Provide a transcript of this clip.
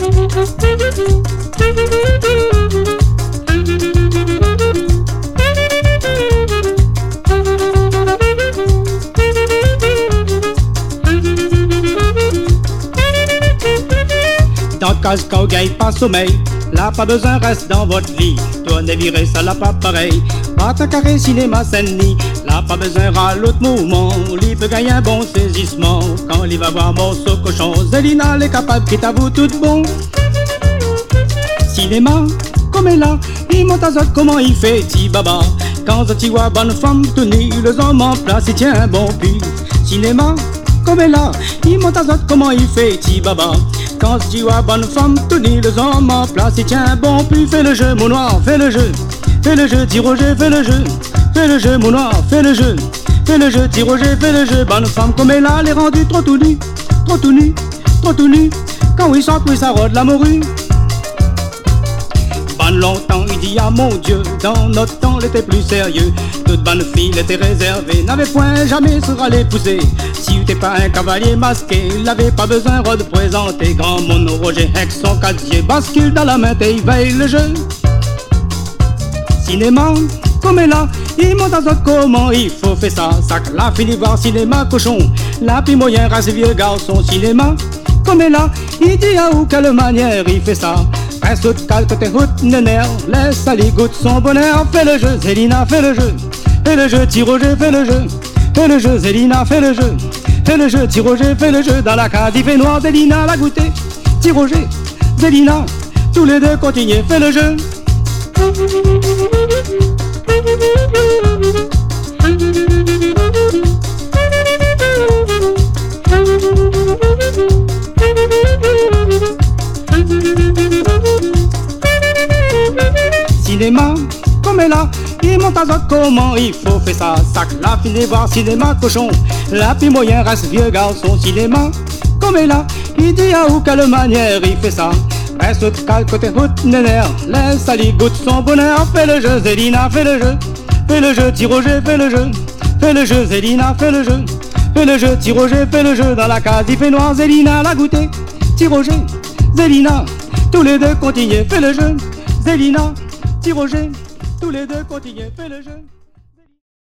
Dans case qu'au gars pas sommeil, là pas besoin reste dans votre lit. Tournez virer ça là pas pareil. Pas ta carré cinéma Saint-Denis, là pas besoin à l'autre mouvement. Il peut gagner un bon saisissement quand il va voir morceau cochon. Zélina elle est capable qui t'avoue tout bon. Cinéma comme elle là, il monte à zot comment il fait ti baba. Quand tu vois bonne femme tenue, le homme en place il tient un bon pu. Cinéma comme elle là, il monte à zot comment il fait ti baba. Quand tu vois bonne femme tenue, le homme en place il tient un bon pu. Fais le jeu mon noir, fais le jeu. Fais le jeu, dis Roger, fais le jeu. Fais le jeu mon noir, fais le jeu. Fais le jeu, dis Roger, fais le jeu. Bonne femme comme elle là, elle est rendue trop tout nu. Trop tout nu, trop tout nu. Quand il chante, oui ça rôde la morue. Longtemps il dit ah mon Dieu, dans notre temps elle était plus sérieux. Toute bonne fille était réservée, n'avait point jamais sur aller pousser. Si tu t'es pas un cavalier masqué, il n'avait pas besoin de présenter. Grand mono Roger avec son casier, bascule dans la main et il veille le jeu. Cinéma comme elle là, il monte à zot comment il faut faire ça. Sac la fini voir cinéma cochon, la puis moyen race vieux garçon. Cinéma comme elle là, il dit à où quelle manière il fait ça. Reste tout calme côté route nénère, laisse aller goûte son bonheur. Fais le jeu, Zélina, fais le jeu. Fais le jeu, tire Roger, fais le jeu. Fais le jeu, Zélina, fais le jeu. Fais le jeu, tire Roger, fais le jeu. Dans la case il fait noir, Zélina l'a goûté. Tire Roger, Zélina, tous les deux continuez, fais le jeu. Cinéma comme elle là, il monte à zot comment il faut faire ça. Sac la fini voir cinéma cochon, la puis moyen reste vieux garçon. Cinéma comme elle là, il dit à où quelle manière il fait ça. Reste tout calme côté route nénère, laisse aller goûte son bonheur. Fais le jeu Zélina, fais le jeu. Fais le jeu, tire Roger, fais le jeu. Fais le jeu Zélina, fais le jeu. Fais le jeu, tire Roger, fais le jeu. Dans la case il fait noir, Zélina l'a goûté. Tire Roger, Zélina, tous les deux continuez, fais le jeu. Zélina, tire Roger, tous les deux continuez, fais le jeu.